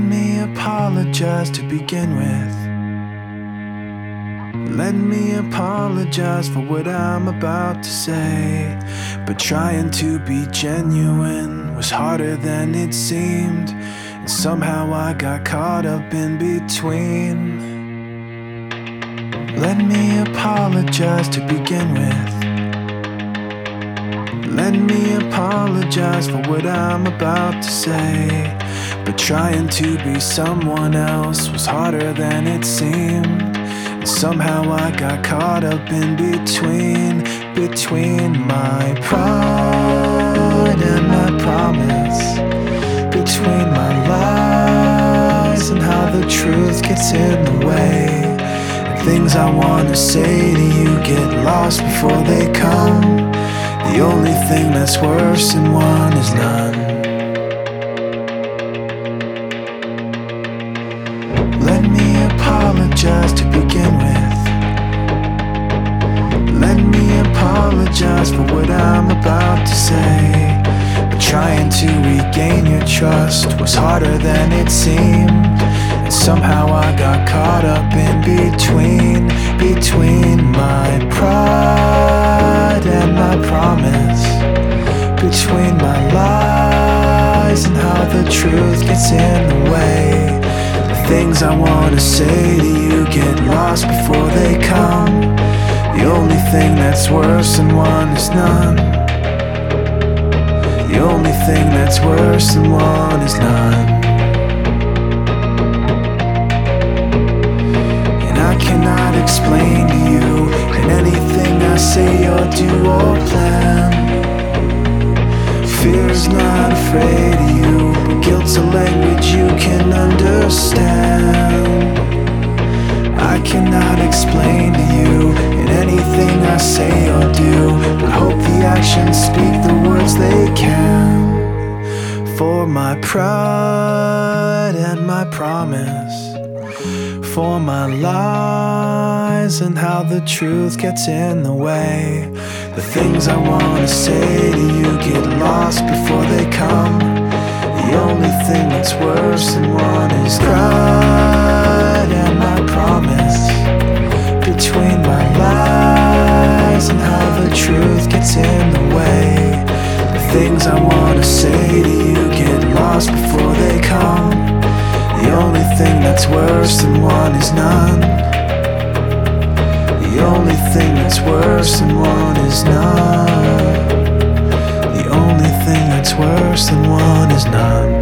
me apologize to begin with. Let me apologize for what I'm about to say. But trying to be genuine was harder than it seemed, and somehow I got caught up in between. Let me apologize to begin with. Let me apologize for what I'm about to say. But trying to be someone else was harder than it seemed, and somehow I got caught up in between my pride and my promise, between my lies and how the truth gets in the way, and things I wanna say to you get lost before they come. The only thing that's worse than one is none. Let me apologize to begin with. Let me apologize for what I'm about to say. But trying to regain your trust was harder than it seemed, and somehow I got caught up in between my pride and my promise, between my lies and how the truth gets in the way. The things I wanna say to you get lost before they come. The only thing that's worse than one is none. The only thing that's worse than one is none. And I cannot explain to you in anything I say or do or plan. Fear's not afraid of you, but guilt's a language you can understand. I cannot explain to you in anything I say or do, but hope the actions speak the words they can. For my pride and my promise, for my lies and how the truth gets in the way. The things I wanna say to you get lost before they come. The only thing that's worse than one is pride and my promise, between my lies and how the truth gets in the way. The things I wanna say to you get lost before they come. The only thing that's worse than one is none. The only thing that's worse than one is none. The only thing that's worse than one is none.